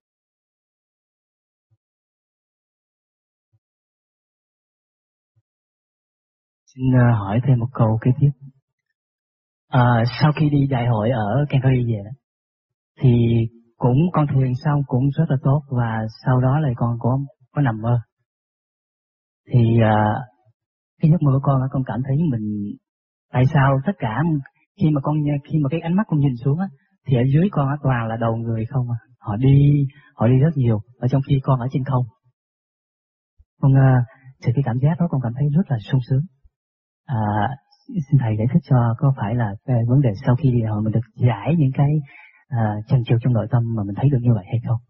Xin hỏi thêm một câu kế tiếp. Sau khi đi đại hội ở Canterbury về thì cũng con thiền xong cũng rất là tốt và sau đó là con có nằm mơ. Thì cái giấc mơ của con cảm thấy mình tại sao tất cả khi mà cái ánh mắt con nhìn xuống thì ở dưới con toàn là đầu người không họ đi rất nhiều ở trong khi con ở trên không. Con thì cái cảm giác đó con cảm thấy rất là sung sướng. Xin thầy giải thích cho có phải là cái vấn đề sau khi đi đại hội mình được giải những cái chần chừ trong nội tâm mà mình thấy được như vậy hay không?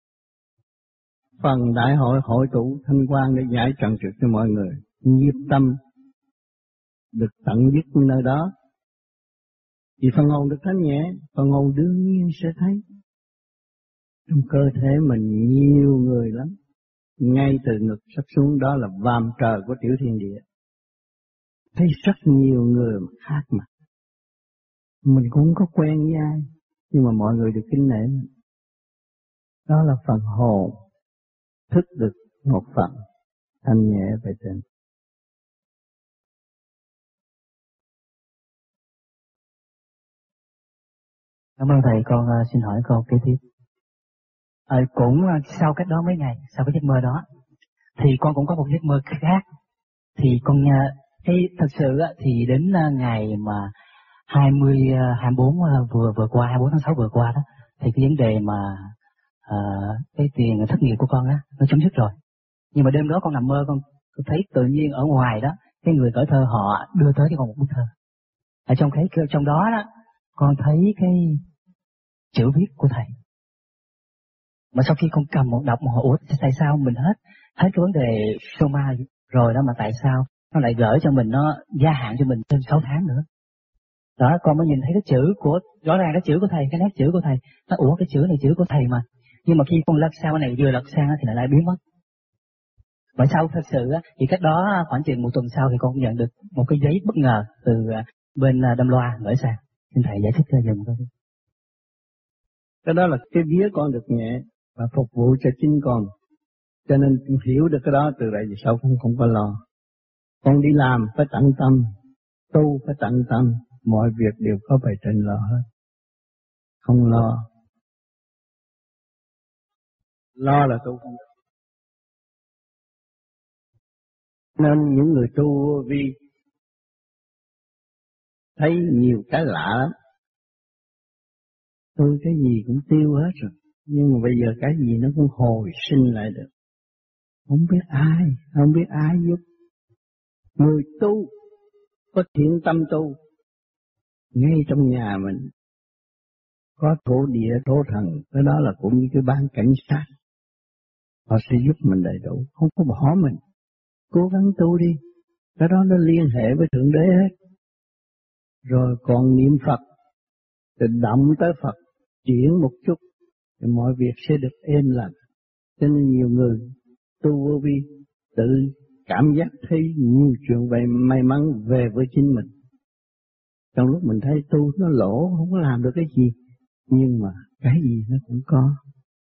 Phần đại hội hội tụ thanh quan để giải trần trực cho mọi người, nhiếp tâm được tận dứt nơi đó, thì phần hồn được thanh nhẹ, phần hồn đương nhiên sẽ thấy trong cơ thể mình nhiều người lắm, ngay từ ngực sắp xuống đó là vàm trời của tiểu thiên địa, thấy rất nhiều người mà khác mặt. Mình cũng không có quen với ai, nhưng mà mọi người được kính nể. Đó là phần hồn thức được một phần thanh nhẹ về trên. Cảm ơn thầy, con xin hỏi câu kế tiếp. Cũng sau cách đó mấy ngày, sau cái giấc mơ đó, thì con cũng có một giấc mơ khác. Thì con cái thật sự thì đến ngày mà 24 vừa qua, 24 tháng 6 vừa qua đó, thì cái vấn đề mà cái tiền thất nghiệp của con nó chấm dứt rồi. Nhưng mà đêm đó con nằm mơ con thấy tự nhiên ở ngoài đó cái người cởi thơ họ đưa tới cho con một bức thơ. Ở trong đó con thấy cái chữ viết của thầy. Mà sau khi con cầm một đọc một ủa tại sao mình hết cái vấn đề soma rồi đó mà tại sao nó lại gửi cho mình, nó gia hạn cho mình thêm 6 tháng nữa. Đó con mới nhìn thấy cái chữ của, rõ ràng cái chữ của thầy, cái nét chữ của thầy. Nó ủa cái chữ này chữ của thầy mà. Nhưng mà khi con lật sang cái này vừa lật sang thì lại biến mất. Và sau thật sự thì cách đó khoảng chừng một tuần sau thì con nhận được một cái giấy bất ngờ từ bên Đâm Loa gửi sang. Xin thầy giải thích cho dùm con. Cái đó là cái vía con được nhẹ và phục vụ cho chính con. Cho nên hiểu được cái đó từ đây về sau không có lo. Con đi làm phải tận tâm, tu phải tận tâm, mọi việc đều có bề trên lo hết. Không lo. Lo là tu không được. Nên những người tu vi thấy nhiều cái lạ lắm. Tôi cái gì cũng tiêu hết rồi, nhưng mà bây giờ cái gì nó cũng hồi sinh lại được. Không biết ai giúp. Người tu có thiện tâm tu, ngay trong nhà mình có thổ địa, thổ thần, cái đó là cũng như cái ban cảnh sát. Họ sẽ giúp mình đầy đủ, không có bỏ mình. Cố gắng tu đi, cái đó nó liên hệ với Thượng Đế hết. Rồi còn niệm Phật, thì động tới Phật, chuyển một chút, thì mọi việc sẽ được êm lành. Cho nên nhiều người tu vô vi tự cảm giác thấy nhiều chuyện vậy may mắn về với chính mình. Trong lúc mình thấy tu nó lỗ, không có làm được cái gì, nhưng mà cái gì nó cũng có.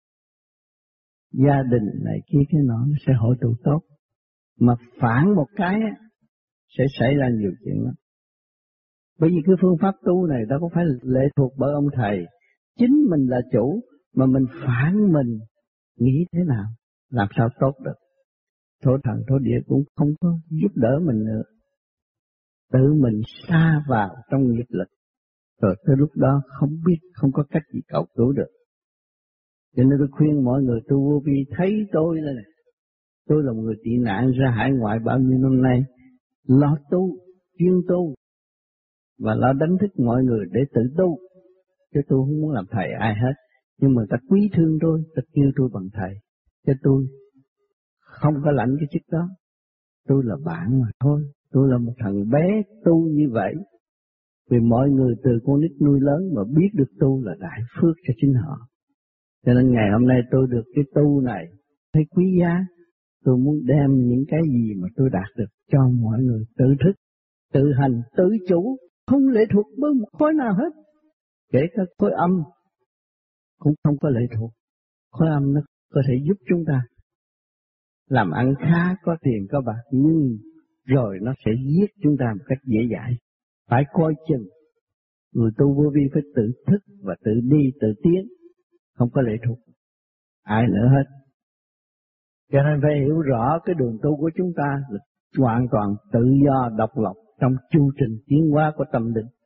Gia đình này kia cái nọ nó sẽ hội tụ tốt. Mà phản một cái sẽ xảy ra nhiều chuyện lắm. Bởi vì cái phương pháp tu này đâu có phải lệ thuộc bởi ông thầy. Chính mình là chủ, mà mình phản mình nghĩ thế nào, làm sao tốt được. Thổ thần thổ địa cũng không có giúp đỡ mình nữa. Tự mình sa vào trong nghiệp lực. Rồi tới lúc đó không biết, không có cách gì cầu cứu được. Cho nên tôi khuyên mọi người tu vô vi thấy tôi là này. Tôi là một người tị nạn ra hải ngoại bao nhiêu năm nay. Lo tu, chuyên tu. Và lo đánh thức mọi người để tự tu. Chứ tôi không muốn làm thầy ai hết. Nhưng mà ta quý thương tôi, ta kêu tôi bằng thầy. Chứ tôi không có lãnh cái chức đó. Tôi là bạn mà thôi. Tôi là một thằng bé tu như vậy. Vì mọi người từ con nít nuôi lớn mà biết được tu là đại phước cho chính họ. Cho nên ngày hôm nay tôi được cái tu này thấy quý giá. Tôi muốn đem những cái gì mà tôi đạt được cho mọi người tự thức, tự hành, tự chủ, không lệ thuộc với một khối nào hết. Kể cả khối âm cũng không có lệ thuộc. Khối âm nó có thể giúp chúng ta làm ăn khá, có tiền, có bạc, nhưng rồi nó sẽ giết chúng ta một cách dễ dãi. Phải coi chừng. Người tu vô vi phải tự thức và tự đi, tự tiến, không có lệ thuộc ai nữa hết. Cho nên phải hiểu rõ cái đường tu của chúng ta là hoàn toàn tự do, độc lập trong chu trình tiến hóa của tâm linh.